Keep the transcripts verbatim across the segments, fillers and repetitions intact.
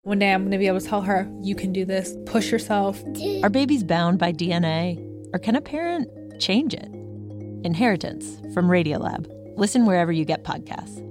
One day I'm going to be able to tell her, you can do this, push yourself. Are babies bound by D N A, or can a parent change it? Inheritance from Radiolab. Listen wherever you get podcasts.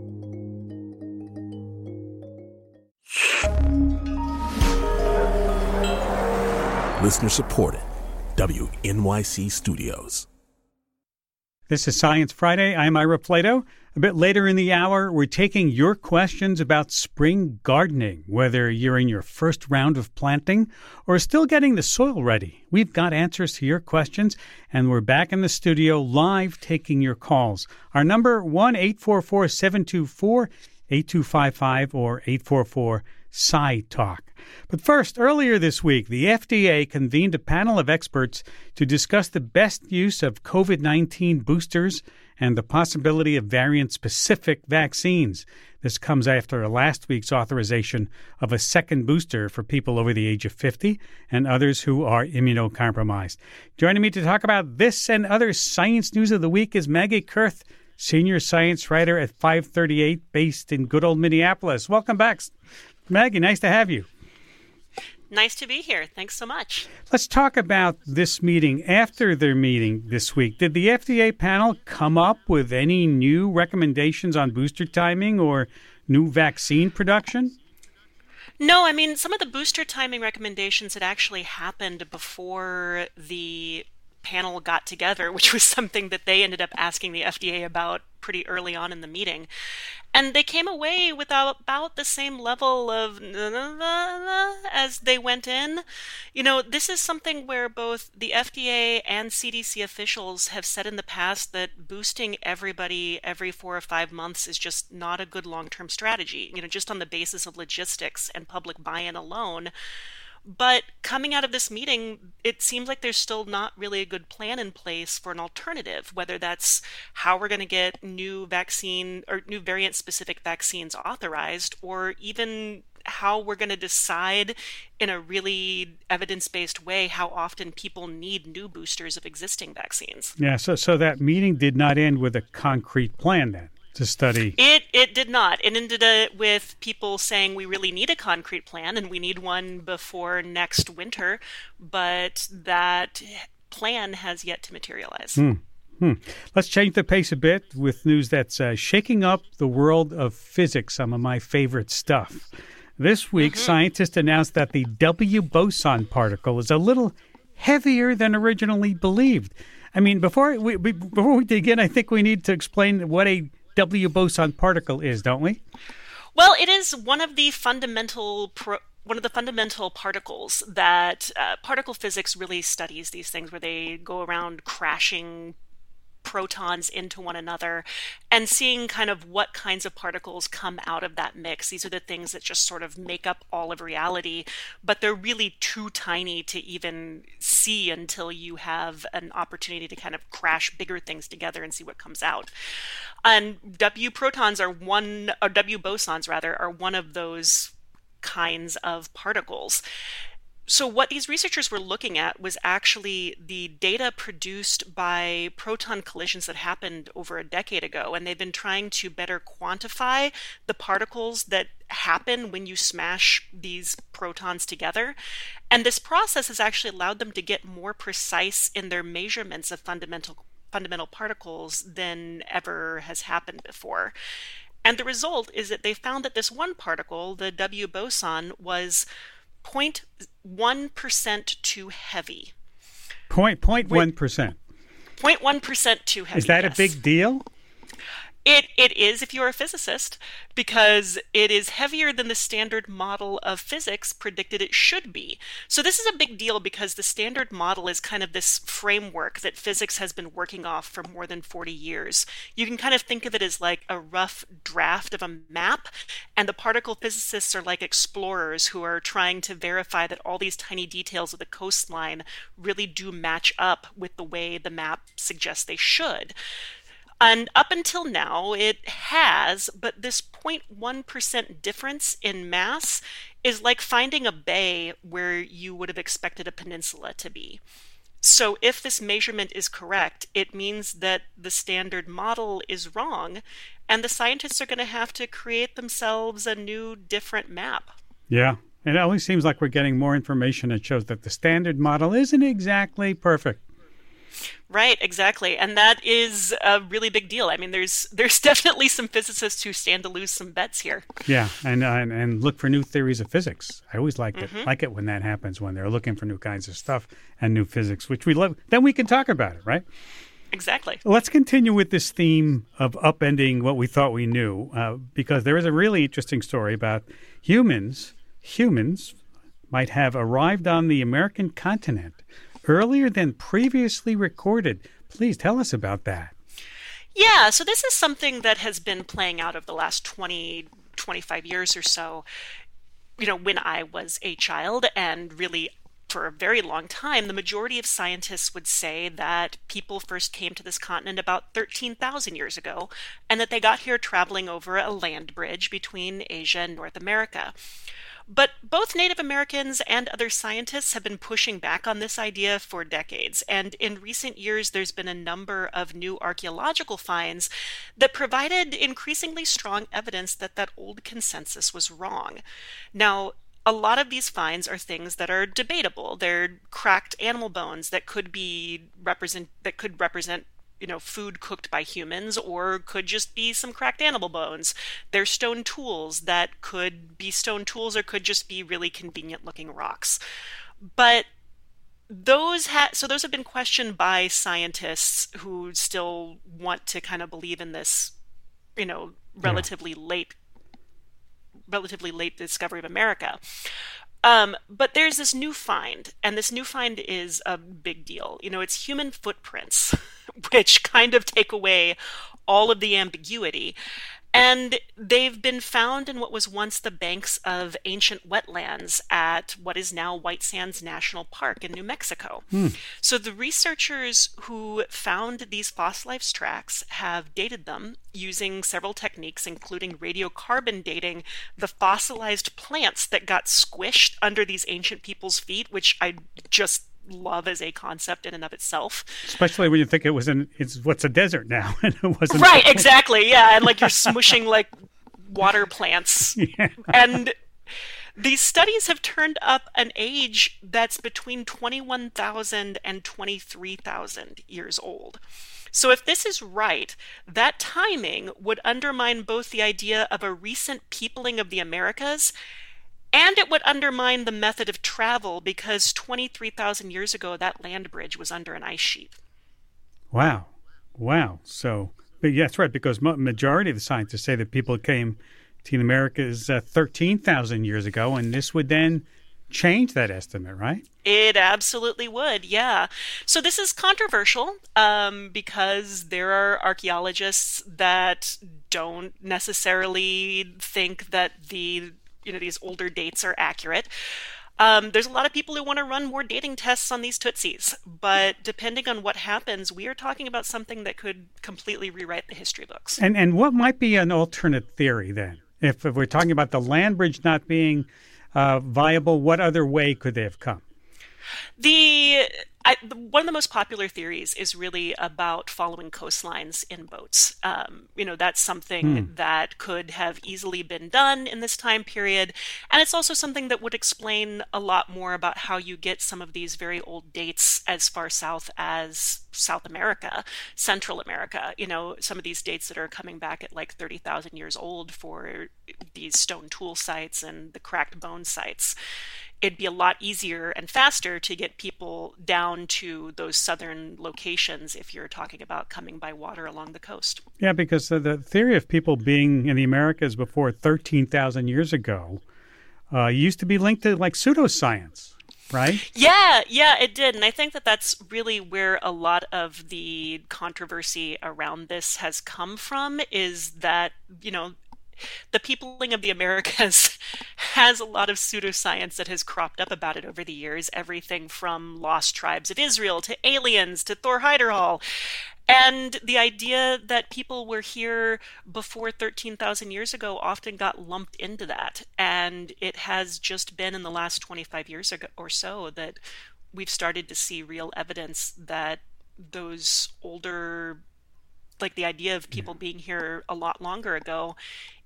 Listener supported. W N Y C Studios. This is Science Friday. I'm Ira Plato. A bit later in the hour, we're taking your questions about spring gardening, whether you're in your first round of planting or still getting the soil ready. We've got answers to your questions, and we're back in the studio live taking your calls. Our number, one eight four four, seven two four, eight two five five or eight four four, S C I Talk. But first, earlier this week, the F D A convened a panel of experts to discuss the best use of COVID nineteen boosters and the possibility of variant-specific vaccines. This comes after last week's authorization of a second booster for people over the age of fifty and others who are immunocompromised. Joining me to talk about this and other science news of the week is Maggie Kurth, senior science writer at five thirty-eight, based in good old Minneapolis. Welcome back, Maggie. Nice to have you. Nice to be here. Thanks so much. Let's talk about this meeting. After their meeting this week, did the F D A panel come up with any new recommendations on booster timing or new vaccine production? No, I mean, some of the booster timing recommendations had actually happened before the panel got together, which was something that they ended up asking the F D A about pretty early on in the meeting. And they came away with about the same level of as they went in. You know, this is something where both the F D A and C D C officials have said in the past that boosting everybody every four or five months is just not a good long-term strategy, you know, just on the basis of logistics and public buy-in alone. But coming out of this meeting, it seems like there's still not really a good plan in place for an alternative, whether that's how we're going to get new vaccine or new variant-specific vaccines authorized, or even how we're going to decide in a really evidence-based way how often people need new boosters of existing vaccines. Yeah, so so that meeting did not end with a concrete plan then to study. It it did not. It ended uh, with people saying we really need a concrete plan and we need one before next winter, but that plan has yet to materialize. Hmm. Hmm. Let's change the pace a bit with news that's uh, shaking up the world of physics, some of my favorite stuff. This week, mm-hmm. scientists announced that the W boson particle is a little heavier than originally believed. I mean, before we, we before we dig in, I think we need to explain what a W boson particle is, don't we? Well, it is one of the fundamental pro- one of the fundamental particles that uh, particle physics really studies these things where they go around crashing protons into one another and seeing kind of what kinds of particles come out of that mix. These are the things that just sort of make up all of reality, but they're really too tiny to even see until you have an opportunity to kind of crash bigger things together and see what comes out. And W protons are one, or W bosons rather, are one of those kinds of particles. So what these researchers were looking at was actually the data produced by proton collisions that happened over a decade ago, and they've been trying to better quantify the particles that happen when you smash these protons together. And this process has actually allowed them to get more precise in their measurements of fundamental fundamental particles than ever has happened before. And the result is that they found that this one particle, the W boson, was zero point one percent too heavy. Point, point one percent. zero point one percent too heavy. Is that yes. a big deal? It it is if you're a physicist, because it is heavier than the standard model of physics predicted it should be. So this is a big deal because the standard model is kind of this framework that physics has been working off for more than forty years. You can kind of think of it as like a rough draft of a map, and the particle physicists are like explorers who are trying to verify that all these tiny details of the coastline really do match up with the way the map suggests they should. And up until now, it has, but this zero point one percent difference in mass is like finding a bay where you would have expected a peninsula to be. So if this measurement is correct, it means that the standard model is wrong, and the scientists are going to have to create themselves a new, different map. Yeah, It always seems like we're getting more information that shows that the standard model isn't exactly perfect. Right, exactly. And that is a really big deal. I mean, there's there's definitely some physicists who stand to lose some bets here. Yeah, and uh, and, and look for new theories of physics. I always like Mm-hmm. it like it when that happens, when they're looking for new kinds of stuff and new physics, which we love. Then we can talk about it, right? Exactly. Let's continue with this theme of upending what we thought we knew, uh, because there is a really interesting story about humans. Humans might have arrived on the American continent earlier than previously recorded. Please tell us about that. Yeah, so this is something that has been playing out over the last twenty, twenty-five years or so. You know, when I was a child, and really for a very long time, the majority of scientists would say that people first came to this continent about thirteen thousand years ago, and that they got here traveling over a land bridge between Asia and North America. But both Native Americans and other scientists have been pushing back on this idea for decades. And in recent years, there's been a number of new archaeological finds that provided increasingly strong evidence that that old consensus was wrong. Now, a lot of these finds are things that are debatable. They're cracked animal bones that could be represent that could represent you know, food cooked by humans, or could just be some cracked animal bones. They're stone tools that could be stone tools or could just be really convenient looking rocks. But those ha- so those have been questioned by scientists who still want to kind of believe in this, you know, relatively yeah. late, relatively late discovery of America. Um, but there's this new find, and this new find is a big deal. You know, it's human footprints, which kind of take away all of the ambiguity. And they've been found in what was once the banks of ancient wetlands at what is now White Sands National Park in New Mexico. Hmm. So the researchers who found these fossilized tracks have dated them using several techniques, including radiocarbon dating the fossilized plants that got squished under these ancient people's feet, which I just love as a concept in and of itself. Especially when you think it was in it's what's a desert now, and it wasn't. Right, exactly, yeah, and like you're smushing like water plants, yeah. And these studies have turned up an age that's between twenty-one thousand and twenty-three thousand years old. So if this is right, that timing would undermine both the idea of a recent peopling of the Americas, and it would undermine the method of travel, because twenty-three thousand years ago, that land bridge was under an ice sheet. Wow. Wow. So, but yeah, that's right, because ma- majority of the scientists say that people came to the Americas uh, thirteen thousand years ago, and this would then change that estimate, right? It absolutely would, yeah. So this is controversial um, because there are archaeologists that don't necessarily think that the you know, these older dates are accurate. Um, there's a lot of people who want to run more dating tests on these Tootsies, but depending on what happens, we are talking about something that could completely rewrite the history books. And and what might be an alternate theory then? If, if we're talking about the land bridge not being uh, viable, what other way could they have come? The, I, the one of the most popular theories is really about following coastlines in boats. Um, you know, that's something hmm. that could have easily been done in this time period. And it's also something that would explain a lot more about how you get some of these very old dates as far south as South America, Central America. You know, some of these dates that are coming back at like thirty thousand years old for these stone tool sites and the cracked bone sites. It'd be a lot easier and faster to get people down to those southern locations if you're talking about coming by water along the coast. Yeah, because the, the theory of people being in the Americas before thirteen thousand years ago uh, used to be linked to like pseudoscience, right? Yeah, yeah, it did. And I think that that's really where a lot of the controversy around this has come from, is that, you know, the peopling of the Americas has a lot of pseudoscience that has cropped up about it over the years, everything from lost tribes of Israel to aliens to Thor Heyerdahl. And the idea that people were here before thirteen thousand years ago often got lumped into that. And it has just been in the last twenty-five years or so that we've started to see real evidence that those older, like the idea of people being here a lot longer ago,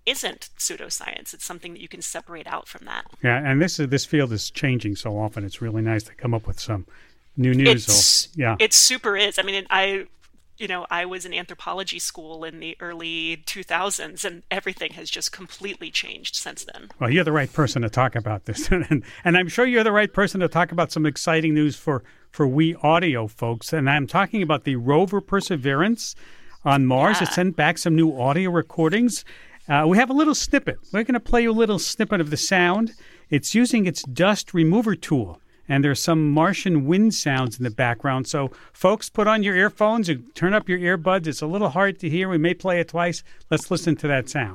isn't pseudoscience. It's something that you can separate out from that. Yeah, and this is this field is changing so often. It's really nice to come up with some new news. It's, yeah, it super is. I mean, I, you know, I was in anthropology school in the early two thousands, and everything has just completely changed since then. Well, you're the right person to talk about this, and, and I'm sure you're the right person to talk about some exciting news for for we audio folks. And I'm talking about the rover Perseverance on Mars. Yeah. It sent back some new audio recordings. Uh, we have a little snippet. We're going to play you a little snippet of the sound. It's using its dust remover tool, and there's some Martian wind sounds in the background. So, folks, put on your earphones and turn up your earbuds. It's a little hard to hear. We may play it twice. Let's listen to that sound.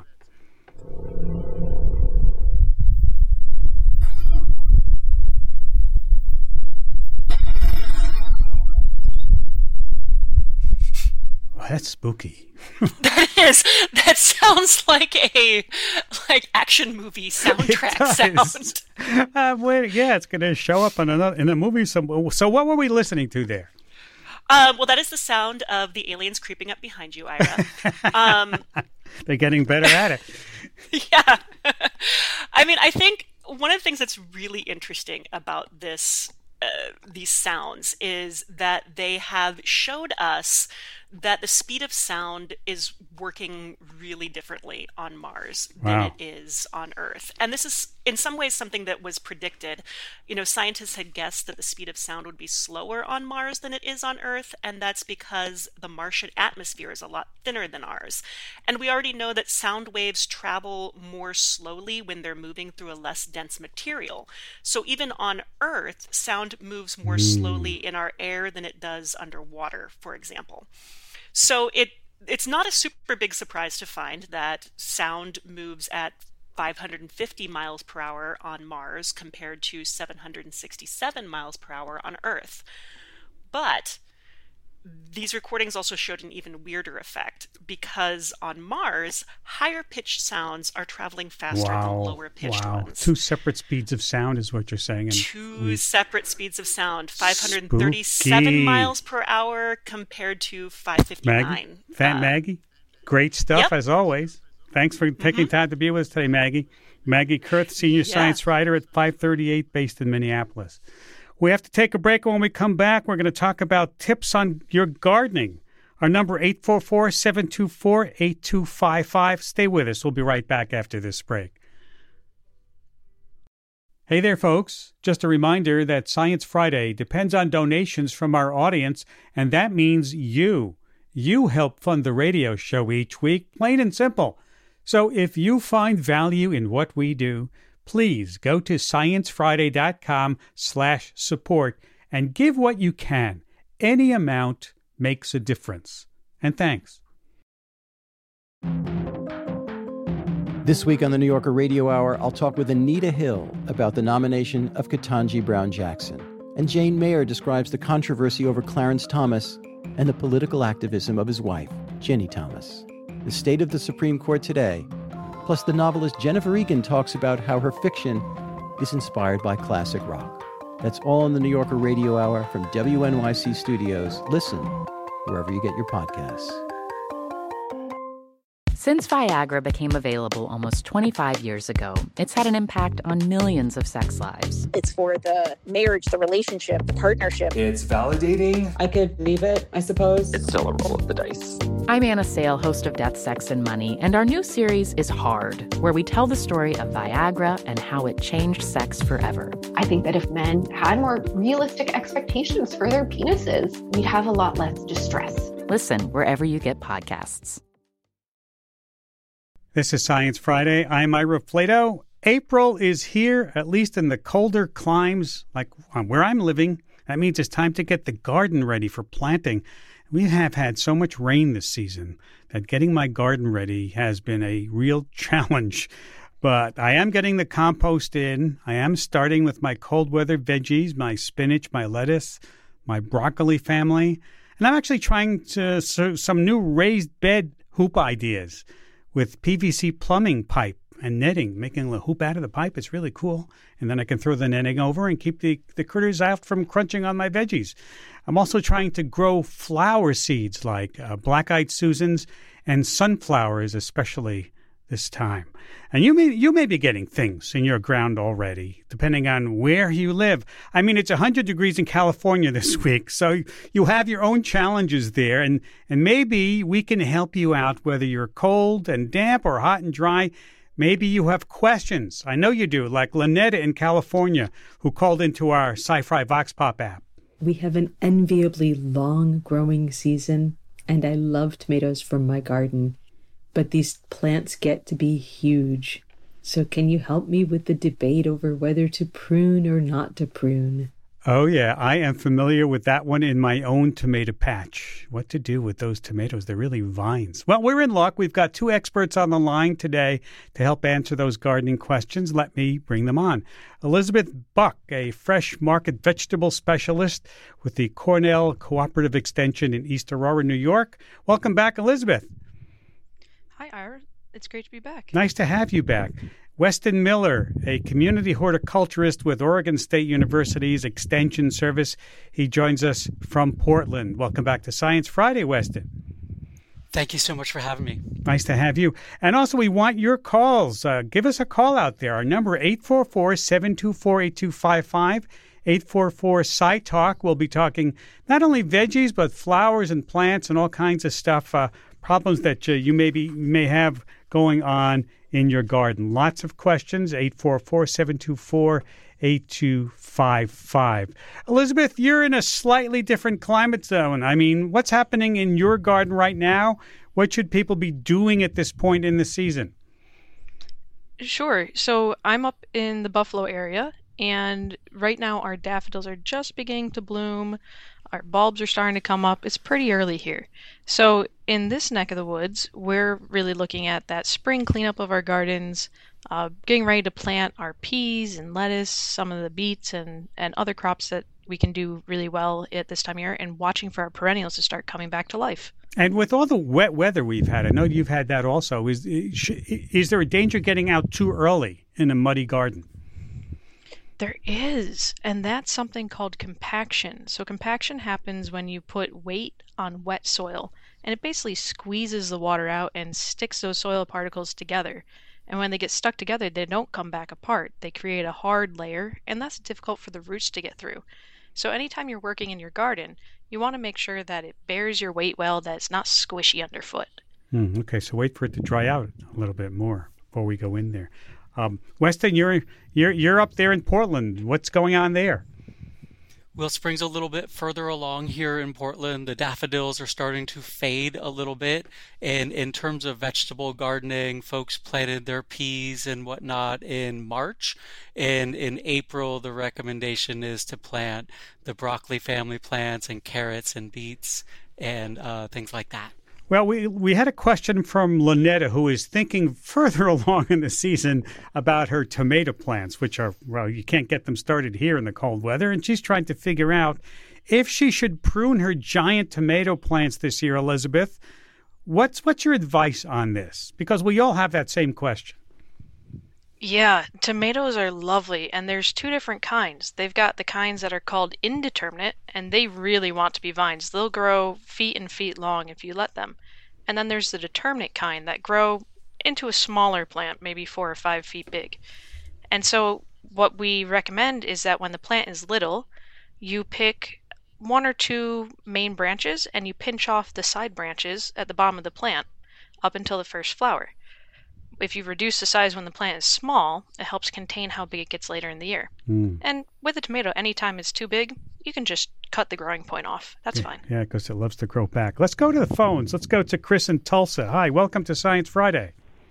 Well, that's spooky. That is. That sounds like a like action movie soundtrack sound. Uh, wait, yeah, it's going to show up in another in a movie. Some, so, what were we listening to there? Um, well, that is the sound of the aliens creeping up behind you, Ira. Um, They're getting better at it. Yeah. I mean, I think one of the things that's really interesting about this, uh, these sounds, is that they have showed us that the speed of sound is working really differently on Mars Wow. than it is on Earth. And this is in some ways something that was predicted. You know, scientists had guessed that the speed of sound would be slower on Mars than it is on Earth, and that's because the Martian atmosphere is a lot thinner than ours. And we already know that sound waves travel more slowly when they're moving through a less dense material. So even on Earth, sound moves more Mm. slowly in our air than it does underwater, for example. So it it's not a super big surprise to find that sound moves at five hundred fifty miles per hour on Mars compared to seven hundred sixty-seven miles per hour on Earth. But these recordings also showed an even weirder effect, because on Mars, higher pitched sounds are traveling faster Wow. than lower pitched wow. ones. Two separate speeds of sound is what you're saying. And Two we- separate speeds of sound, five hundred thirty-seven Spooky. miles per hour compared to five fifty-nine. Maggie, Fat Uh, Maggie, great stuff yep. as always. Thanks for taking time to be with us today, Maggie. Maggie Kurth, senior Yeah. science writer at five thirty-eight, based in Minneapolis. We have to take a break. When we come back, we're going to talk about tips on your gardening. Our number, eight four four, seven two four, eight two five five. Stay with us. We'll be right back after this break. Hey there, folks. Just a reminder that Science Friday depends on donations from our audience, and that means you. You help fund the radio show each week, plain and simple. So if you find value in what we do, please go to sciencefriday.com slash support and give what you can. Any amount makes a difference. And thanks. This week on the New Yorker Radio Hour, I'll talk with Anita Hill about the nomination of Ketanji Brown Jackson. And Jane Mayer describes the controversy over Clarence Thomas and the political activism of his wife, Ginny Thomas. The state of the Supreme Court today. Plus, the novelist Jennifer Egan talks about how her fiction is inspired by classic rock. That's all in the New Yorker Radio Hour from W N Y C Studios. Listen wherever you get your podcasts. Since Viagra became available almost twenty-five years ago, it's had an impact on millions of sex lives. It's for the marriage, the relationship, the partnership. It's validating. I could leave it, I suppose. It's still a roll of the dice. I'm Anna Sale, host of Death, Sex, and Money, and our new series is Hard, where we tell the story of Viagra and how it changed sex forever. I think that if men had more realistic expectations for their penises, we'd have a lot less distress. Listen wherever you get podcasts. This is Science Friday. I'm Ira Flato. April is here, at least in the colder climes, like where I'm living. That means it's time to get the garden ready for planting. We have had so much rain this season that getting my garden ready has been a real challenge. But I am getting the compost in. I am starting with my cold weather veggies, my spinach, my lettuce, my broccoli family. And I'm actually trying to so, some new raised bed hoop ideas with P V C plumbing pipe and netting, making a hoop out of the pipe. It's really cool. And then I can throw the netting over and keep the, the critters out from crunching on my veggies. I'm also trying to grow flower seeds like uh, black-eyed Susans and sunflowers, especially this time. And you may you may be getting things in your ground already, depending on where you live. I mean, it's one hundred degrees in California this week, so you have your own challenges there, and, and maybe we can help you out, whether you're cold and damp or hot and dry. Maybe you have questions. I know you do, like Lynetta in California, who called into our Sci-Fi Vox Pop app. We have an enviably long growing season, and I love tomatoes from my garden. But these plants get to be huge. So can you help me with the debate over whether to prune or not to prune? Oh, yeah. I am familiar with that one in my own tomato patch. What to do with those tomatoes? They're really vines. Well, we're in luck. We've got two experts on the line today to help answer those gardening questions. Let me bring them on. Elizabeth Buck, a fresh market vegetable specialist with the Cornell Cooperative Extension in East Aurora, New York. Welcome back, Elizabeth. Hi, Ira. It's great to be back. Nice to have you back. Weston Miller, a community horticulturist with Oregon State University's Extension Service. He joins us from Portland. Welcome back to Science Friday, Weston. Thank you so much for having me. Nice to have you. And also, we want your calls. Uh, give us a call out there. Our number, eight four four, seven two four, eight two five five. eight four four, S C I Talk. We'll be talking not only veggies, but flowers and plants and all kinds of stuff, uh, problems that uh, you maybe may have going on in your garden. Lots of questions, eight four four, seven two four, eight two five five. Elizabeth, you're in a slightly different climate zone. I mean, what's happening in your garden right now? What should people be doing at this point in the season? Sure. So I'm up in the Buffalo area, and right now our daffodils are just beginning to bloom. Our bulbs are starting to come up. It's pretty early here. So in this neck of the woods, we're really looking at that spring cleanup of our gardens, uh, getting ready to plant our peas and lettuce, some of the beets and, and other crops that we can do really well at this time of year, and watching for our perennials to start coming back to life. And with all the wet weather we've had, I know you've had that also, is, is there a danger getting out too early in a muddy garden? There is, and that's something called compaction. So compaction happens when you put weight on wet soil, and it basically squeezes the water out and sticks those soil particles together. And when they get stuck together, they don't come back apart. They create a hard layer, and that's difficult for the roots to get through. So anytime you're working in your garden, you want to make sure that it bears your weight well, that it's not squishy underfoot. Mm, okay, so wait for it to dry out a little bit more before we go in there. Um, Weston, you're you're you're up there in Portland. What's going on there? Well, spring's a little bit further along here in Portland. The daffodils are starting to fade a little bit. And in terms of vegetable gardening, folks planted their peas and whatnot in March. And in April, the recommendation is to plant the broccoli family plants and carrots and beets and uh, things like that. Well, we we had a question from Lynetta, who is thinking further along in the season about her tomato plants, which are, well, you can't get them started here in the cold weather. And she's trying to figure out if she should prune her giant tomato plants this year, Elizabeth. What's, what's your advice on this? Because we all have that same question. Yeah, tomatoes are lovely, and there's two different kinds. They've got the kinds that are called indeterminate, and they really want to be vines. They'll grow feet and feet long if you let them. And then there's the determinate kind that grow into a smaller plant, maybe four or five feet big. And so what we recommend is that when the plant is little, you pick one or two main branches and you pinch off the side branches at the bottom of the plant up until the first flower. If you reduce the size when the plant is small, it helps contain how big it gets later in the year. Mm. And with a tomato, anytime it's too big, you can just cut the growing point off. That's yeah, fine. Yeah, because it loves to grow back. Let's go to the phones. Let's go to Chris in Tulsa. Hi, welcome to Science Friday.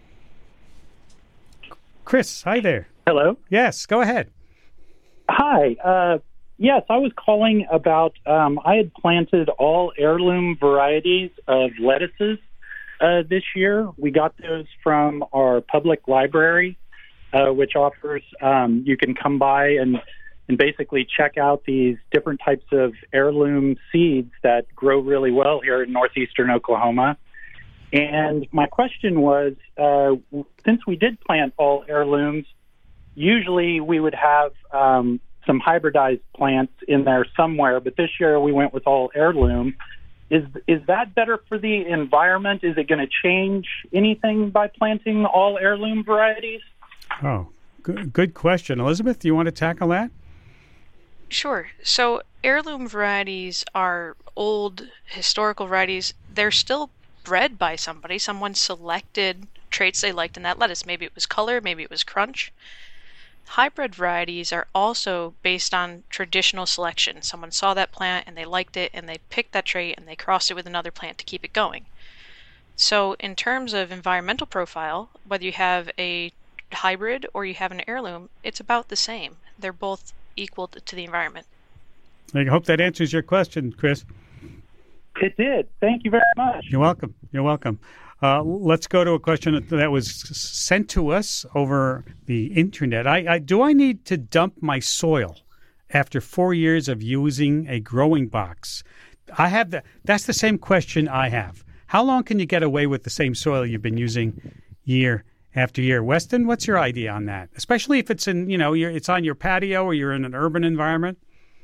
Chris, hi there. Hello. Yes, go ahead. Hi. Uh, yes, I was calling about, um, I had planted all heirloom varieties of lettuces Uh, this year. We got those from our public library, uh, which offers, um, you can come by and, and basically check out these different types of heirloom seeds that grow really well here in northeastern Oklahoma. And my question was, uh, since we did plant all heirlooms, usually we would have um, some hybridized plants in there somewhere, but this year we went with all heirloom. is is that better for the environment? Is it going to change anything by planting all heirloom varieties? Oh, good, good question. Elizabeth, do you want to tackle that? Sure. So heirloom varieties are old historical varieties. They're still bred by somebody. Someone selected traits they liked in that lettuce. Maybe it was color, maybe it was crunch. Hybrid varieties are also based on traditional selection. Someone saw that plant and they liked it and they picked that trait and they crossed it with another plant to keep it going. So in terms of environmental profile, whether you have a hybrid or you have an heirloom, it's about the same. They're both equal to the environment. I hope that answers your question, Chris. It did. Thank you very much. You're welcome. You're welcome. Uh, let's go to a question that was sent to us over the internet. I, I do I need to dump my soil after four years of using a growing box? I have the, that's the same question I have. How long can you get away with the same soil you've been using year after year? Weston, what's your idea on that? Especially if it's in, you know, you're, it's on your patio or you're in an urban environment.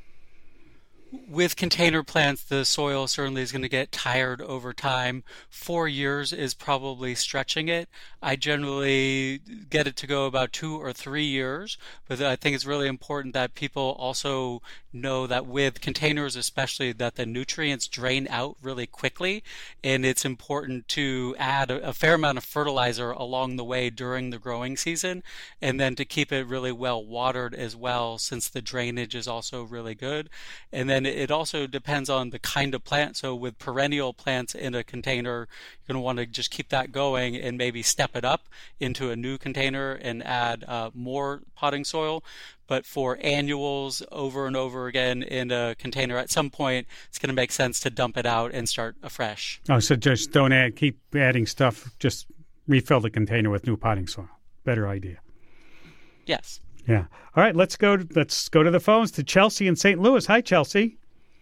With container plants, the soil certainly is going to get tired over time. Four years is probably stretching it. I generally get it to go about two or three years, but I think it's really important that people also know that with containers especially, that the nutrients drain out really quickly, and it's important to add a, a fair amount of fertilizer along the way during the growing season, and then to keep it really well watered as well, since the drainage is also really good. And then it also depends on the kind of plant. So with perennial plants in a container, you're going to want to just keep that going and maybe step it up into a new container and add uh, more potting soil. But for annuals over and over again in a container, at some point, it's going to make sense to dump it out and start afresh. Oh, so just don't add, keep adding stuff. Just refill the container with new potting soil. Better idea. Yes. Yeah. All right. Let's go. Let's go to the phones to Chelsea in Saint Louis. Hi, Chelsea.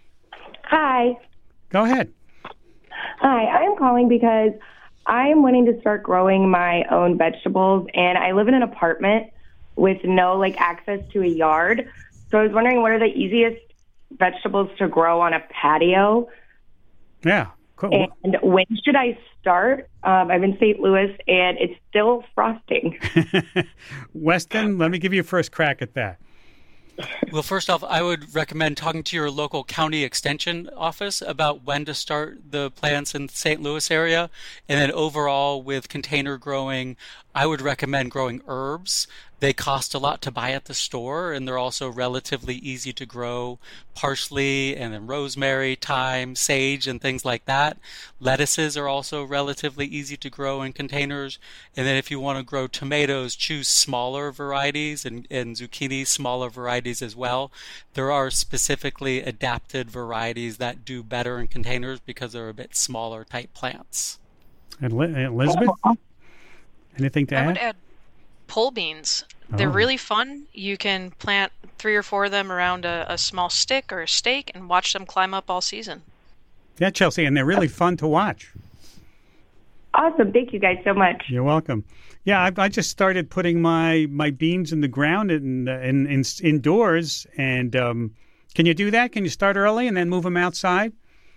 Hi. Go ahead. Hi. I am calling because I am wanting to start growing my own vegetables, and I live in an apartment with no like access to a yard. So I was wondering, what are the easiest vegetables to grow on a patio? Yeah. Cool. And when should I start? Um, I'm in Saint Louis, and it's still frosting. Weston, let me give you a first crack at that. Well, first off, I would recommend talking to your local county extension office about when to start the plants in the Saint Louis area. And then overall, with container growing, I would recommend growing herbs. They cost a lot to buy at the store, and they're also relatively easy to grow. Parsley and then rosemary, thyme, sage, and things like that. Lettuces are also relatively easy to grow in containers. And then if you want to grow tomatoes, choose smaller varieties, and, and zucchini, smaller varieties as well. There are specifically adapted varieties that do better in containers because they're a bit smaller type plants. And Elizabeth, anything to I add? would add pole beans. They're Oh. really fun. You can plant three or four of them around a, a small stick or a stake and watch them climb up all season. Yeah, Chelsea, and they're really fun to watch. Awesome. Thank you guys so much. You're welcome. Yeah, I, I just started putting my, my beans in the ground in, in, in indoors. And um, can you do that? Can you start early and then move them outside?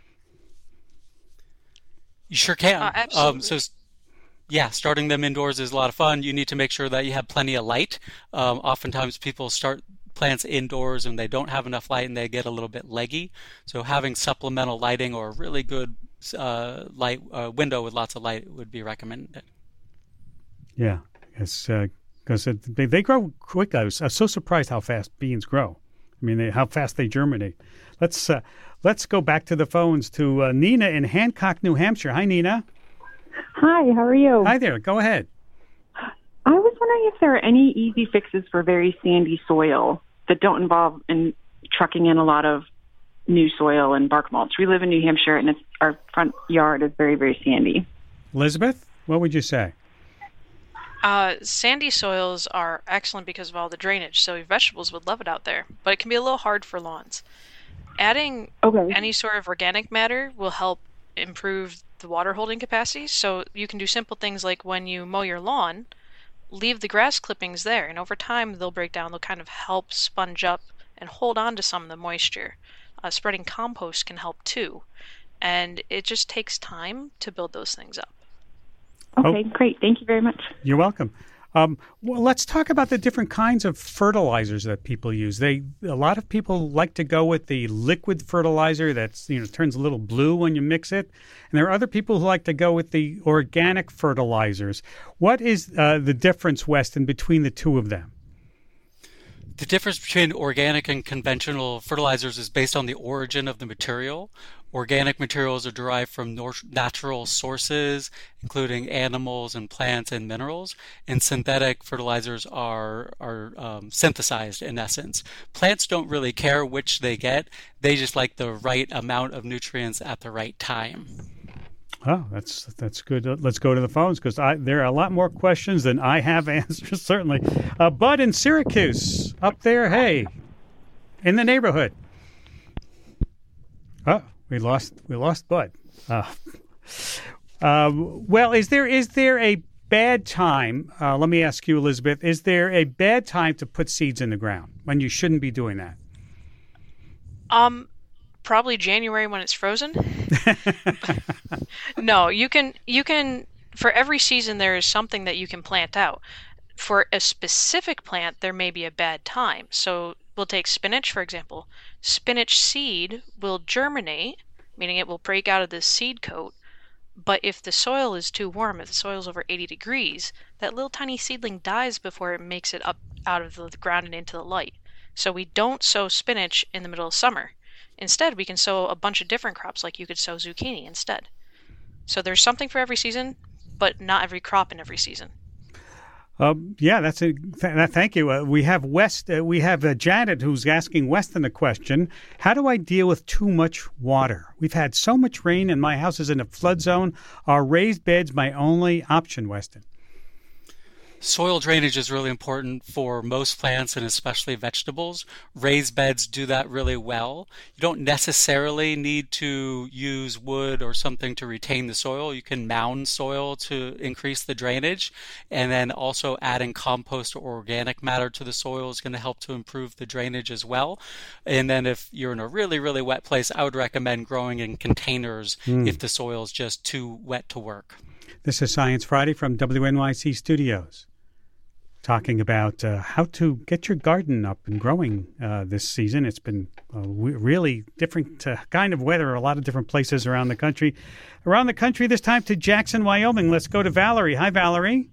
You sure can. Uh, absolutely. Um, so, yeah, starting them indoors is a lot of fun. You need to make sure that you have plenty of light. Um, oftentimes people start plants indoors and they don't have enough light and they get a little bit leggy. So having supplemental lighting or a really good uh, light uh, window with lots of light would be recommended. Yeah, it's because uh, they, they grow quick. I was, I was so surprised how fast beans grow. I mean, they, how fast they germinate. Let's uh, let's go back to the phones to uh, Nina in Hancock, New Hampshire. Hi, Nina. Hi, how are you? Hi there. Go ahead. I was wondering if there are any easy fixes for very sandy soil that don't involve in trucking in a lot of new soil and bark mulch. We live in New Hampshire, and it's, our front yard is very, very sandy. Elizabeth, what would you say? Uh, sandy soils are excellent because of all the drainage, so your vegetables would love it out there, but it can be a little hard for lawns. Adding okay. any sort of organic matter will help improve the water holding capacity, so you can do simple things like when you mow your lawn, leave the grass clippings there, and over time they'll break down. They'll kind of help sponge up and hold on to some of the moisture. Uh, spreading compost can help too. and it just takes time to build those things up. Okay, Oh. great. Thank you very much. You're welcome. Um, well, let's talk about the different kinds of fertilizers that people use. They a lot of people like to go with the liquid fertilizer that's you know turns a little blue when you mix it, and there are other people who like to go with the organic fertilizers. What is uh, the difference, Weston, between the two of them? The difference between organic and conventional fertilizers is based on the origin of the material. Organic materials are derived from nor- natural sources, including animals and plants and minerals, and synthetic fertilizers are are um, synthesized in essence. Plants don't really care which they get; they just like the right amount of nutrients at the right time. Oh, that's that's good. Uh, Let's go to the phones because there are a lot more questions than I have answers, certainly. Uh, Bud in Syracuse, up there, hey, in the neighborhood. Oh, we lost we lost Bud. Uh, um, well, is there is there a bad time? Uh, let me ask you, Elizabeth. Is there a bad time to put seeds in the ground when you shouldn't be doing that? Um, probably January when it's frozen. No, you can you can for every season there is something that you can plant out. For a specific plant, there may be a bad time. So we'll take spinach, for example. Spinach seed will germinate, meaning it will break out of the seed coat. But if the soil is too warm, if the soil is over eighty degrees, that little tiny seedling dies before it makes it up out of the ground and into the light. So we don't sow spinach in the middle of summer. Instead, we can sow a bunch of different crops, like you could sow zucchini instead. So there's something for every season, but not every crop in every season. Um, yeah, that's a th- thank you. Uh, we have West. Uh, we have uh, Janet who's asking Weston a question. How do I deal with too much water? We've had so much rain, and my house is in a flood zone. Are raised beds my only option, Weston? Soil drainage is really important for most plants and especially vegetables. Raised beds do that really well. You don't necessarily need to use wood or something to retain the soil. You can mound soil to increase the drainage, and then also adding compost or organic matter to the soil is going to help to improve the drainage as well. And then if you're in a really, really wet place, I would recommend growing in containers mm. if the soil is just too wet to work. This is Science Friday from W N Y C Studios, talking about uh, how to get your garden up and growing uh, this season. It's been a w- really different uh, kind of weather, a lot of different places around the country. Around the country, this time to Jackson, Wyoming. Let's go to Valerie. Hi, Valerie.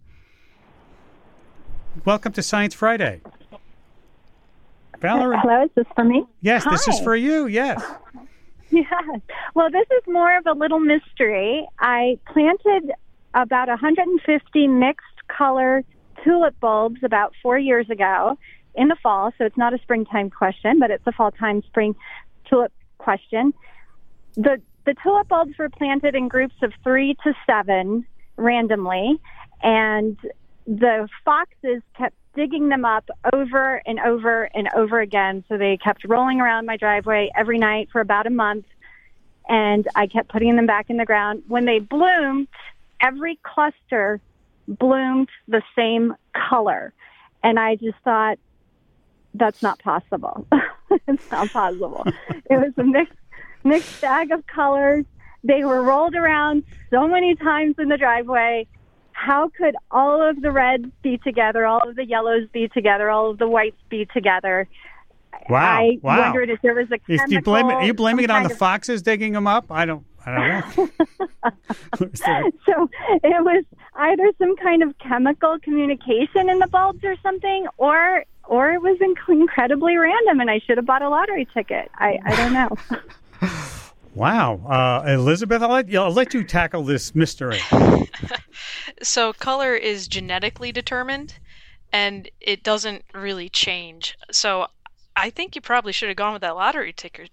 Welcome to Science Friday. Valerie. Hello, is this for me? Yes, Hi. This is for you, yes. Yes. Well, this is more of a little mystery. I planted about one hundred fifty mixed color tulip bulbs about four years ago in the fall, so it's not a springtime question, but it's a fall time spring tulip question. The the tulip bulbs were planted in groups of three to seven randomly, and the foxes kept digging them up over and over and over again, so they kept rolling around my driveway every night for about a month, and I kept putting them back in the ground. When they bloomed, every cluster bloomed the same color, and I just thought, that's not possible. It's not possible. It was a mixed mixed bag of colors. They were rolled around so many times in the driveway. How could all of the reds be together, all of the yellows be together, all of the whites be together? Wow! I wow. wondered if there was a chemical. Is, you blame it, are you blaming it on the of... foxes digging them up? I don't. I don't know. So it was either some kind of chemical communication in the bulbs or something, or or it was inc- incredibly random, and I should have bought a lottery ticket. I, I don't know. Wow. Uh, Elizabeth, I'll let, I'll let you tackle this mystery. So color is genetically determined, and it doesn't really change. So I think you probably should have gone with that lottery ticket.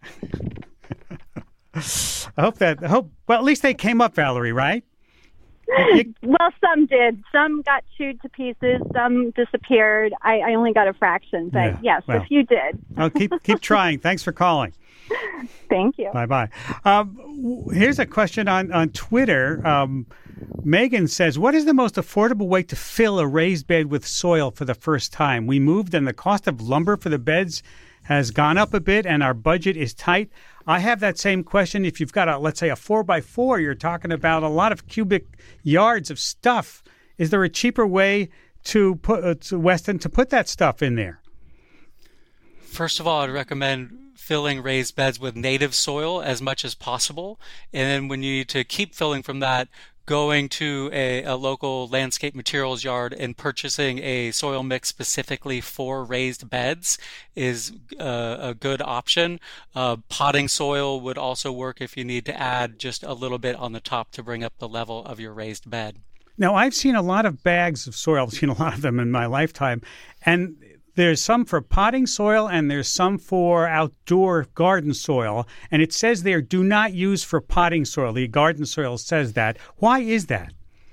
I hope that, I hope, well, at least they came up, Valerie, right? You... Well, some did. Some got chewed to pieces. Some disappeared. I, I only got a fraction, but yeah, yes, well, a few did. Well, keep keep trying. Thanks for calling. Thank you. Bye-bye. Um, here's a question on, on Twitter. Um, Megan says, what is the most affordable way to fill a raised bed with soil for the first time? We moved and the cost of lumber for the beds has gone up a bit and our budget is tight. I have that same question. If you've got a, let's say, a four by four, you're talking about a lot of cubic yards of stuff. Is there a cheaper way to put uh, to Weston to put that stuff in there? First of all, I'd recommend filling raised beds with native soil as much as possible. And then when you need to keep filling from that, going to a, a local landscape materials yard and purchasing a soil mix specifically for raised beds is uh, a good option. Uh, potting soil would also work if you need to add just a little bit on the top to bring up the level of your raised bed. Now, I've seen a lot of bags of soil. I've seen a lot of them in my lifetime. And there's some for potting soil and there's some for outdoor garden soil. And it says there, do not use for potting soil. The garden soil says that. Why is that?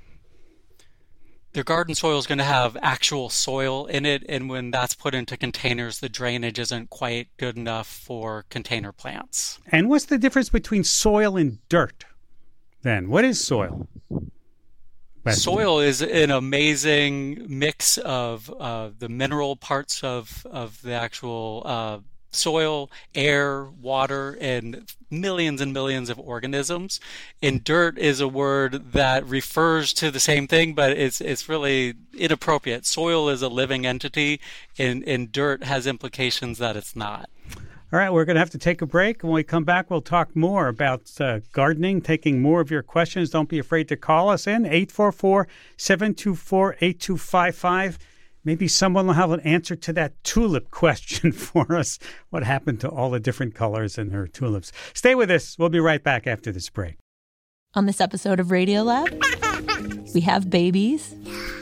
The garden soil is going to have actual soil in it. And when that's put into containers, the drainage isn't quite good enough for container plants. And what's the difference between soil and dirt then? What is soil? Soil is an amazing mix of uh, the mineral parts of, of the actual uh, soil, air, water, and millions and millions of organisms. And dirt is a word that refers to the same thing, but it's it's really inappropriate. Soil is a living entity, and, and dirt has implications that it's not. All right, we're going to have to take a break. When we come back, we'll talk more about uh, gardening, taking more of your questions. Don't be afraid to call us in, eight four four, seven two four, eight two five five. Maybe someone will have an answer to that tulip question for us. What happened to all the different colors in her tulips? Stay with us. We'll be right back after this break. On this episode of Radiolab, we have babies.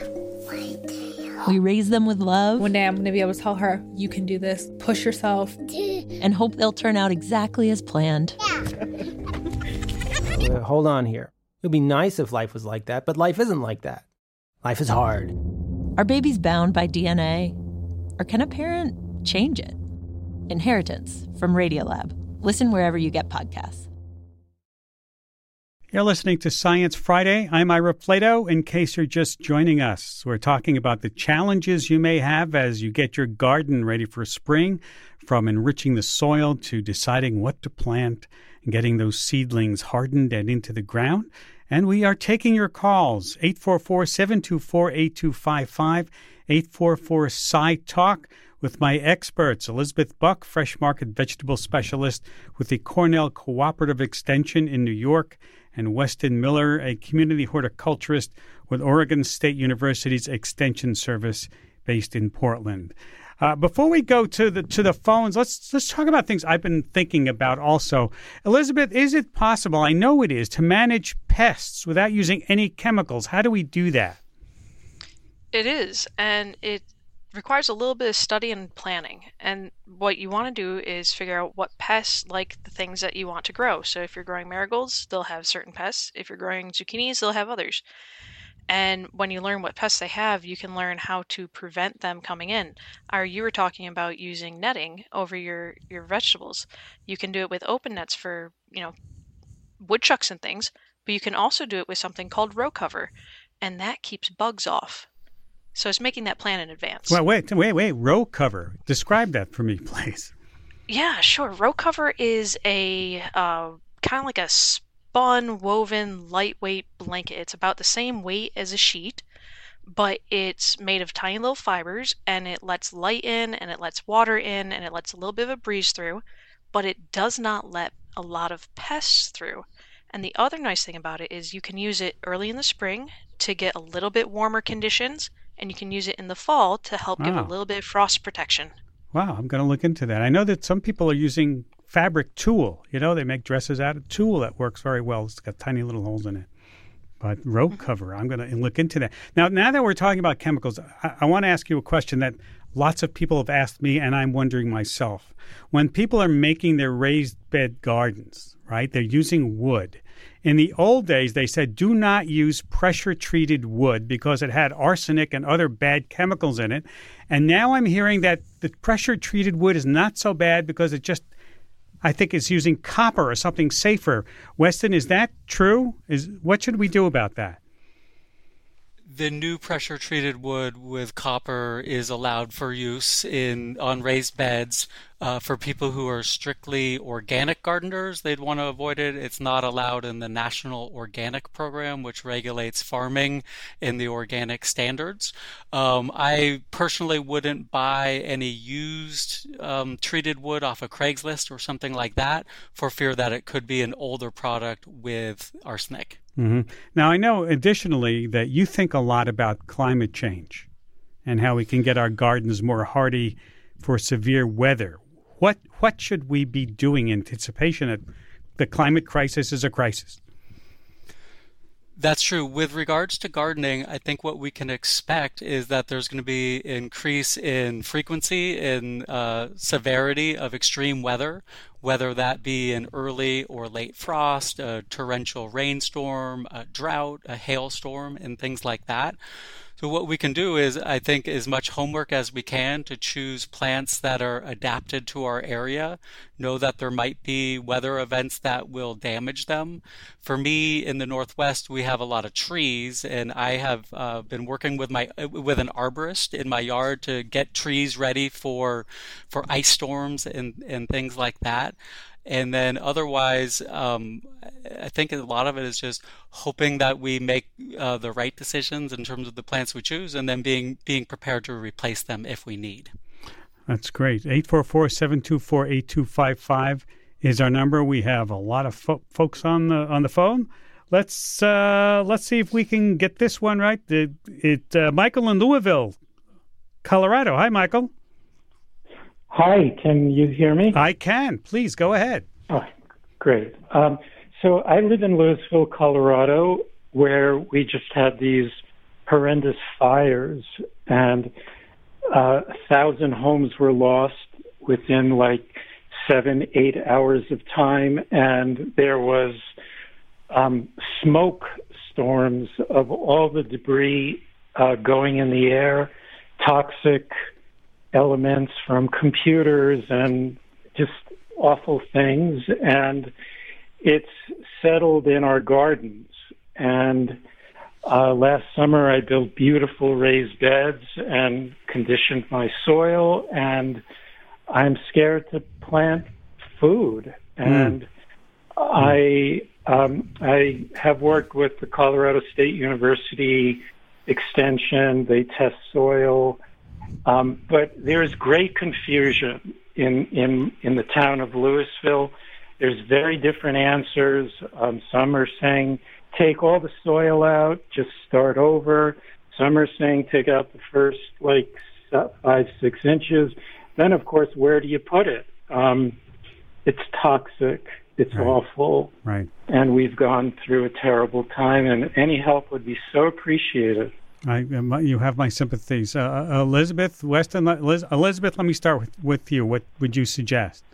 We raise them with love. One day I'm going to be able to tell her, you can do this. Push yourself. And hope they'll turn out exactly as planned. Uh, hold on here. It would be nice if life was like that, but life isn't like that. Life is hard. Are babies bound by D N A? Or can a parent change it? Inheritance from Radiolab. Listen wherever you get podcasts. You're listening to Science Friday. I'm Ira Plato. In case you're just joining us, we're talking about the challenges you may have as you get your garden ready for spring, from enriching the soil to deciding what to plant and getting those seedlings hardened and into the ground. And we are taking your calls, eight four four, seven two four, eight two five five, eight four four, S C I Talk, with my experts, Elizabeth Buck, Fresh Market Vegetable Specialist with the Cornell Cooperative Extension in New York, and Weston Miller, a community horticulturist with Oregon State University's Extension Service based in Portland. Uh, before we go to the to the phones, let's let's talk about things I've been thinking about also. Elizabeth, is it possible, I know it is, to manage pests without using any chemicals? How do we do that? It is, and it requires a little bit of study and planning. And what you want to do is figure out what pests like the things that you want to grow. So if you're growing marigolds, they'll have certain pests. If you're growing zucchinis, they'll have others. And when you learn what pests they have, you can learn how to prevent them coming in. Or you were talking about using netting over your, your vegetables. You can do it with open nets for, you know, woodchucks and things, but you can also do it with something called row cover, and that keeps bugs off. So it's making that plan in advance. Well, wait, wait, wait. Row cover. Describe that for me, please. Yeah, sure. Row cover is a uh, kind of like a spun, woven, lightweight blanket. It's about the same weight as a sheet, but it's made of tiny little fibers, and it lets light in, and it lets water in, and it lets a little bit of a breeze through, but it does not let a lot of pests through. And the other nice thing about it is you can use it early in the spring to get a little bit warmer conditions, and you can use it in the fall to help wow. give a little bit of frost protection. Wow, I'm going to look into that. I know that some people are using fabric tulle. You know, they make dresses out of tulle that works very well. It's got tiny little holes in it. But row mm-hmm. cover, I'm going to look into that. Now, now that we're talking about chemicals, I, I want to ask you a question that lots of people have asked me, and I'm wondering myself. When people are making their raised bed gardens, right, they're using wood. In the old days, they said, do not use pressure-treated wood because it had arsenic and other bad chemicals in it. And now I'm hearing that the pressure-treated wood is not so bad because it just, I think, is using copper or something safer. Weston, is that true? Is what should we do about that? The new pressure-treated wood with copper is allowed for use in on raised beds Uh, for people who are strictly organic gardeners, they'd want to avoid it. It's not allowed in the National Organic Program, which regulates farming in the organic standards. Um, I personally wouldn't buy any used um, treated wood off of Craigslist or something like that for fear that it could be an older product with arsenic. Mm-hmm. Now, I know additionally that you think a lot about climate change and how we can get our gardens more hardy for severe weather. What what should we be doing in anticipation that the climate crisis is a crisis? That's true. With regards to gardening, I think what we can expect is that there's going to be increase in frequency, in uh, severity of extreme weather, whether that be an early or late frost, a torrential rainstorm, a drought, a hailstorm, and things like that. So what we can do is, I think, as much homework as we can to choose plants that are adapted to our area, know that there might be weather events that will damage them. For me, in the Northwest, we have a lot of trees, and I have uh, been working with my with an arborist in my yard to get trees ready for for ice storms and, and things like that. And then otherwise, um, I think a lot of it is just hoping that we make uh, the right decisions in terms of the plants we choose, and then being being prepared to replace them if we need. That's great. eight four four, seven two four, eight two five five is our number. We have a lot of fo- folks on the on the phone. Let's uh, let's see if we can get this one right. It, it uh, Michael in Louisville, Colorado. Hi, Michael. Hi, can you hear me? I can. Please go ahead. Oh, great. Um, so I live in Louisville, Colorado, where we just had these horrendous fires, and uh, a thousand homes were lost within like seven, eight hours of time, and there was um, smoke storms of all the debris uh, going in the air, toxic elements from computers and just awful things. And it's settled in our gardens. And uh, last summer I built beautiful raised beds and conditioned my soil, and I'm scared to plant food. And mm. I um, I have worked with the Colorado State University Extension. They test soil. Um, but there's great confusion in, in, in the town of Louisville. There's very different answers. Um, some are saying, take all the soil out, just start over. Some are saying, take out the first, like, five, six inches. Then, of course, where do you put it? Um, it's toxic. It's right. awful. Right. And we've gone through a terrible time, and any help would be so appreciated. I, you have my sympathies. Uh, Elizabeth Weston, Liz, Elizabeth, let me start with, with you. What would you suggest?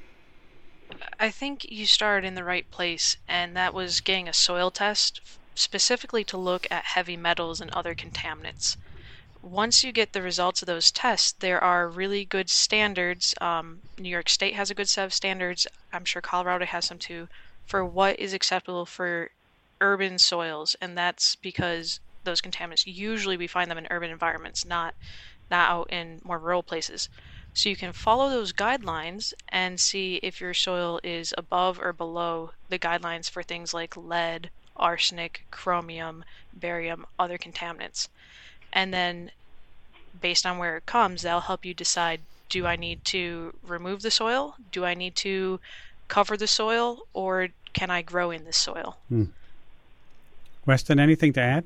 I think you started in the right place, and that was getting a soil test specifically to look at heavy metals and other contaminants. Once you get the results of those tests, there are really good standards. Um, New York State has a good set of standards. I'm sure Colorado has some too, for what is acceptable for urban soils, and that's because those contaminants, usually we find them in urban environments, not not out in more rural places. So you can follow those guidelines and see if your soil is above or below the guidelines for things like lead, arsenic, chromium, barium, other contaminants. And then based on where it comes, that'll help you decide, do I need to remove the soil? Do I need to cover the soil? Or can I grow in this soil? Hmm. Weston, anything to add?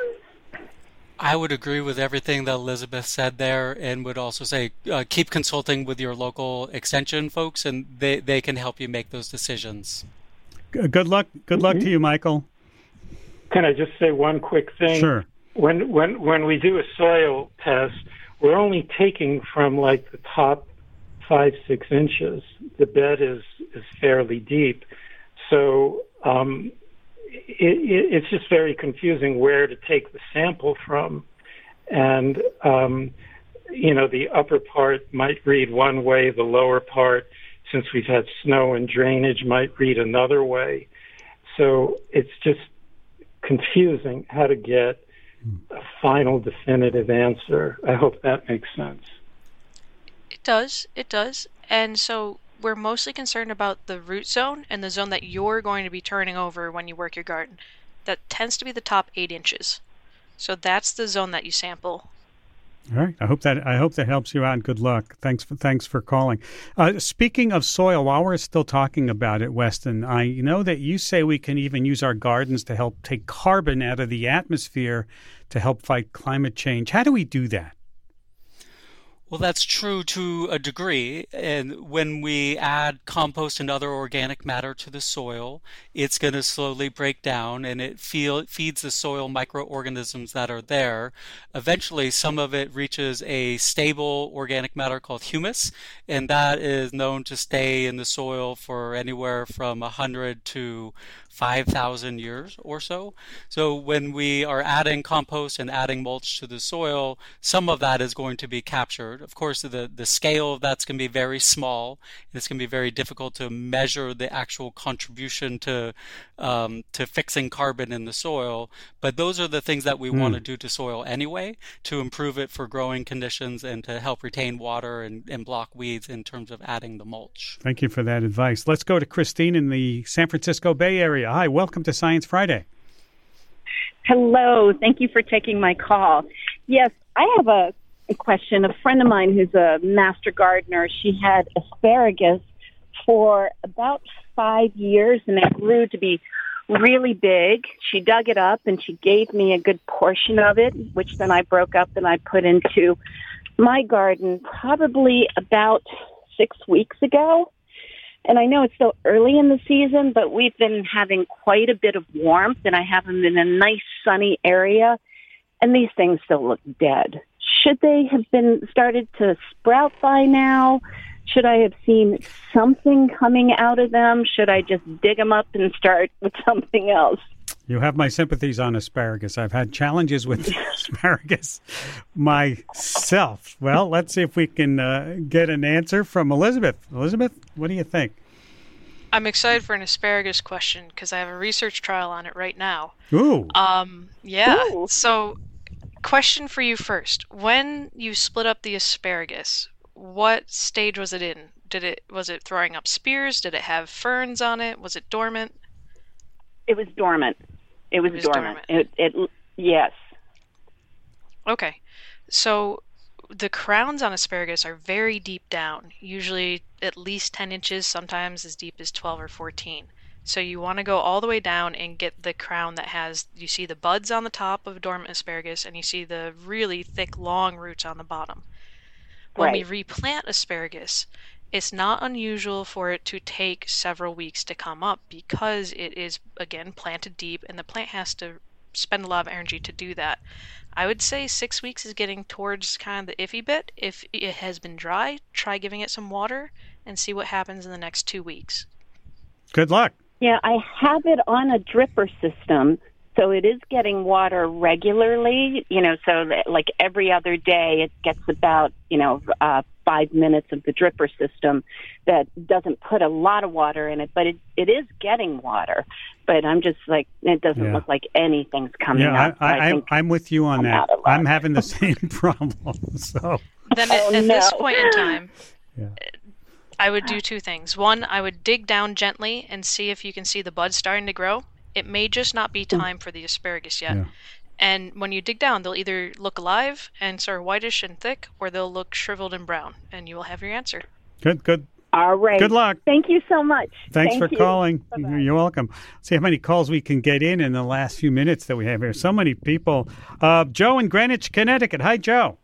I would agree with everything that Elizabeth said there, and would also say uh, keep consulting with your local extension folks, and they, they can help you make those decisions. Good luck. Good luck to you, Michael. Can I just say one quick thing? Sure. When when when we do a soil test, we're only taking from like the top five six inches. The bed is is fairly deep, so. Um, It, it, it's just very confusing where to take the sample from. And, um, you know, the upper part might read one way, the lower part, since we've had snow and drainage, might read another way. So it's just confusing how to get a final definitive answer. I hope that makes sense. It does. It does. And so we're mostly concerned about the root zone and the zone that you're going to be turning over when you work your garden. That tends to be the top eight inches. So that's the zone that you sample. All right. I hope that I hope that helps you out. Good luck. Thanks for thanks for calling. Uh, speaking of soil, while we're still talking about it, Weston, I know that you say we can even use our gardens to help take carbon out of the atmosphere to help fight climate change. How do we do that? Well, that's true to a degree. And when we add compost and other organic matter to the soil, it's going to slowly break down and it feel, feeds the soil microorganisms that are there. Eventually, some of it reaches a stable organic matter called humus, and that is known to stay in the soil for anywhere from one hundred to five thousand years or so. So when we are adding compost and adding mulch to the soil, some of that is going to be captured. Of course, the, the scale of that's going to be very small. It's going to be very difficult to measure the actual contribution to um, to fixing carbon in the soil. But those are the things that we mm. want to do to soil anyway, to improve it for growing conditions and to help retain water and, and block weeds in terms of adding the mulch. Thank you for that advice. Let's go to Christine in the San Francisco Bay Area. Hi, welcome to Science Friday. Hello. Thank you for taking my call. Yes, I have a, a question. A friend of mine who's a master gardener, she had asparagus for about five years, and it grew to be really big. She dug it up, and she gave me a good portion of it, which then I broke up and I put into my garden probably about six weeks ago. And I know it's still early in the season, but we've been having quite a bit of warmth, and I have them in a nice sunny area, and these things still look dead. Should they have been started to sprout by now? Should I have seen something coming out of them? Should I just dig them up and start with something else? You have my sympathies on asparagus. I've had challenges with asparagus myself. Well, let's see if we can uh, get an answer from Elizabeth. Elizabeth, what do you think? I'm excited for an asparagus question because I have a research trial on it right now. Ooh. Um, yeah. Ooh. So, question for you first. When you split up the asparagus, what stage was it in? Did it was it throwing up spears? Did it have ferns on it? Was it dormant? It was dormant. It was, it was dormant. dormant. It, it, yes. Okay. So the crowns on asparagus are very deep down, usually at least ten inches, sometimes as deep as twelve or fourteen. So you want to go all the way down and get the crown that has, you see the buds on the top of dormant asparagus, and you see the really thick, long roots on the bottom. When Right. we replant asparagus, it's not unusual for it to take several weeks to come up because it is, again, planted deep and the plant has to spend a lot of energy to do that. I would say six weeks is getting towards kind of the iffy bit. If it has been dry, try giving it some water and see what happens in the next two weeks. Good luck. Yeah, I have it on a dripper system, so it is getting water regularly, you know, so that, like every other day it gets about, you know, uh, five minutes of the dripper system that doesn't put a lot of water in it, but it, it is getting water. But I'm just like, it doesn't Yeah. look like anything's coming Yeah, up. I, I, I think I'm with you on I'm that. out of luck. I'm having the same problem. So Then at, Oh, at this no. point in time, Yeah. I would do two things. One, I would dig down gently and see if you can see the buds starting to grow. It may just not be time for the asparagus yet. Yeah. And when you dig down, they'll either look alive and sort of whitish and thick, or they'll look shriveled and brown, and you will have your answer. good, good. All right. Good luck. Thank you so much. Thanks Thank for you. calling. Bye-bye. You're welcome. See how many calls we can get in in the last few minutes that we have here. So many people. Uh, Joe in Greenwich, Connecticut. Hi, Joe.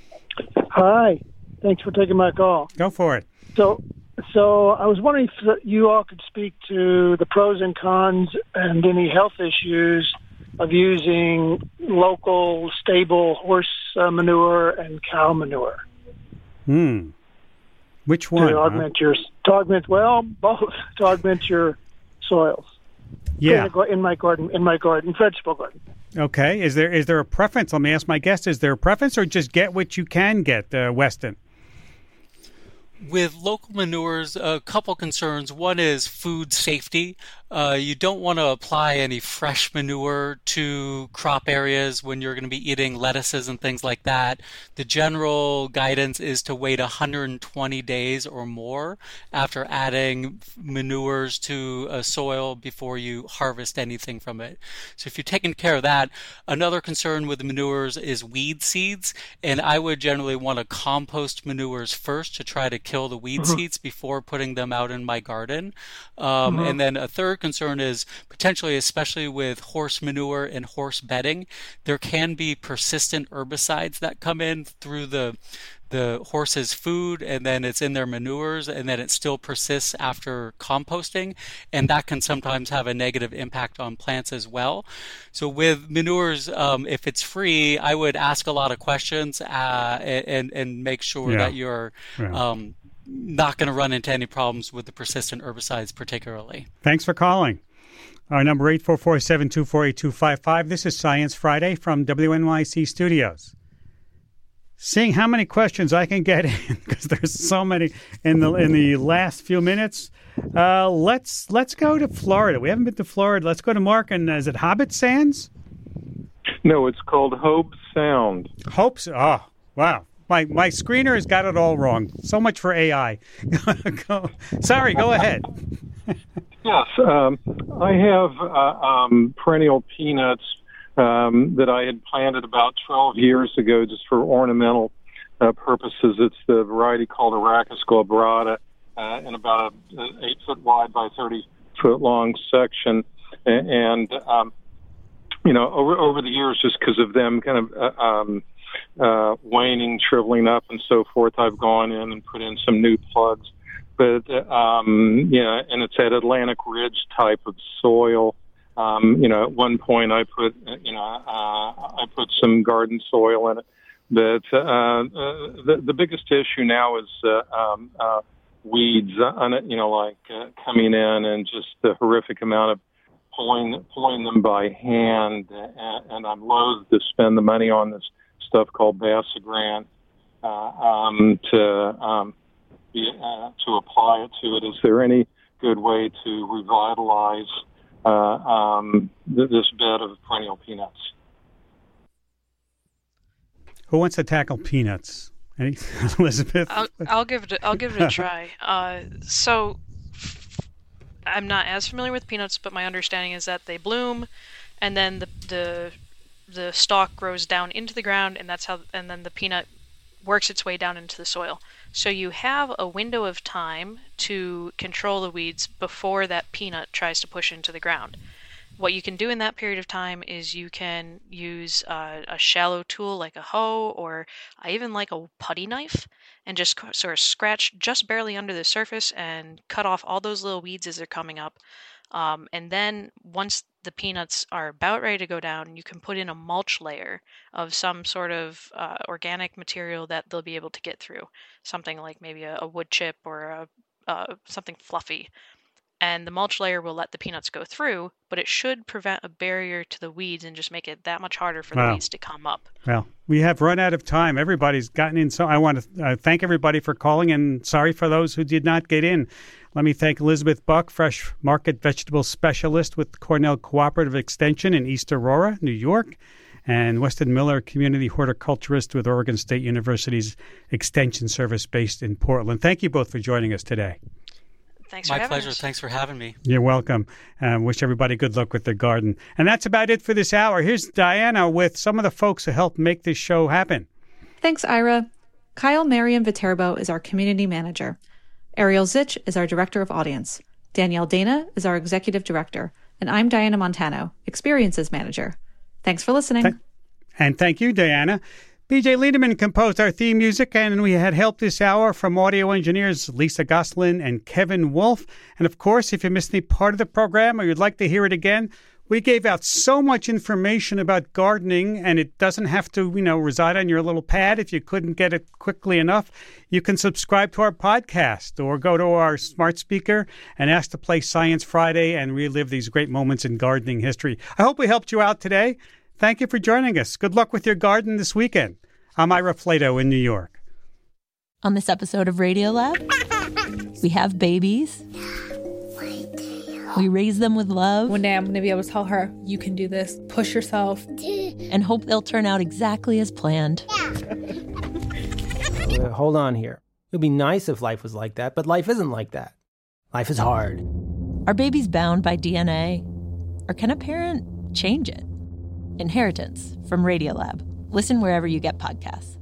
Hi. Thanks for taking my call. Go for it. So, so I was wondering if you all could speak to the pros and cons and any health issues of using local, stable horse uh, manure and cow manure Hmm. Which one? to huh? augment your to augment well both to augment your soils. Yeah. In, the gar- in my garden, in my garden, vegetable garden. Okay. Is there is there a preference? Let me ask my guest. Is there a preference, or just get what you can get, uh, Weston? With local manures, a couple concerns. One is food safety. Uh, you don't want to apply any fresh manure to crop areas when you're going to be eating lettuces and things like that. The general guidance is to wait one hundred twenty days or more after adding manures to a soil before you harvest anything from it. So if you're taking care of that, another concern with the manures is weed seeds, and I would generally want to compost manures first to try to kill the weed mm-hmm. seeds before putting them out in my garden. Um, mm-hmm. And then a third concern is potentially, especially with horse manure and horse bedding, there can be persistent herbicides that come in through the the horse's food, and then it's in their manures, and then it still persists after composting, and that can sometimes have a negative impact on plants as well. So with manures, um, if it's free, I would ask a lot of questions uh, and and make sure yeah. that you're yeah. um, not going to run into any problems with the persistent herbicides particularly. Thanks for calling. Our number eight four four, seven two four, eight two five five. This is Science Friday from W N Y C Studios. Seeing how many questions I can get in, because there's so many in the in the last few minutes. Uh, let's let's go to Florida. We haven't been to Florida. Let's go to Mark. And is it Hobbit Sands? No, it's called Hope Sound. Hope. Oh, wow. My my screener has got it all wrong. So much for A I. go, sorry, go ahead. Yes, um, I have uh, um, perennial peanuts um, that I had planted about twelve years ago just for ornamental uh, purposes. It's the variety called Arachis glabrata uh, in about an eight foot wide by thirty foot long section. And, um, you know, over, over the years, just because of them kind of uh, um, uh, waning, shriveling up and so forth, I've gone in and put in some new plugs. But, um, yeah, and it's at Atlantic Ridge type of soil. Um, you know, at one point I put, you know, uh, I put some garden soil in it. But uh, uh, the, the biggest issue now is uh, um, uh, weeds, uh, you know, like uh, coming in and just the horrific amount of pulling, pulling them by hand. And, and I'm loath to spend the money on this stuff called Basagran uh, um, to... Um, Uh, to apply it to it. Is there any good way to revitalize uh, um, th- this bed of perennial peanuts? Who wants to tackle peanuts? Any? Elizabeth? I'll, I'll give it. A, I'll give it a try. Uh, so, I'm not as familiar with peanuts, but my understanding is that they bloom, and then the the the stalk grows down into the ground, and that's how. And then the peanut works its way down into the soil. So you have a window of time to control the weeds before that peanut tries to push into the ground. What you can do in that period of time is you can use uh, a shallow tool like a hoe, or I even like a putty knife, and just sort of scratch just barely under the surface and cut off all those little weeds as they're coming up. Um, and then once the peanuts are about ready to go down, you can put in a mulch layer of some sort of uh, organic material that they'll be able to get through. Something like maybe a, a wood chip or a, uh, something fluffy. And the mulch layer will let the peanuts go through, but it should prevent a barrier to the weeds and just make it that much harder for wow. the weeds to come up. Well, we have run out of time. Everybody's gotten in. So I want to uh, thank everybody for calling, and sorry for those who did not get in. Let me thank Elizabeth Buck, Fresh Market Vegetable Specialist with Cornell Cooperative Extension in East Aurora, New York, and Weston Miller, Community Horticulturist with Oregon State University's Extension Service based in Portland. Thank you both for joining us today. Thanks My for having pleasure. us. Thanks for having me. You're welcome. Uh, wish everybody good luck with their garden. And that's about it for this hour. Here's Diana with some of the folks who helped make this show happen. Thanks, Ira. Kyle Mariam Viterbo is our community manager. Ariel Zich is our director of audience. Danielle Dana is our executive director. And I'm Diana Montano, experiences manager. Thanks for listening. Th- and thank you, Diana. B J Liederman composed our theme music, and we had help this hour from audio engineers Lisa Goslin and Kevin Wolf. And of course, if you missed any part of the program or you'd like to hear it again, we gave out so much information about gardening, and it doesn't have to, you know, reside on your little pad if you couldn't get it quickly enough. You can subscribe to our podcast or go to our smart speaker and ask to play Science Friday and relive these great moments in gardening history. I hope we helped you out today. Thank you for joining us. Good luck with your garden this weekend. I'm Ira Flato in New York. On this episode of Radiolab, we have babies We raise them with love. One day I'm going to be able to tell her, you can do this. Push yourself. And hope they'll turn out exactly as planned. Uh, hold on here. It would be nice if life was like that, but life isn't like that. Life is hard. Are babies bound by D N A? Or can a parent change it? Inheritance from Radiolab. Listen wherever you get podcasts.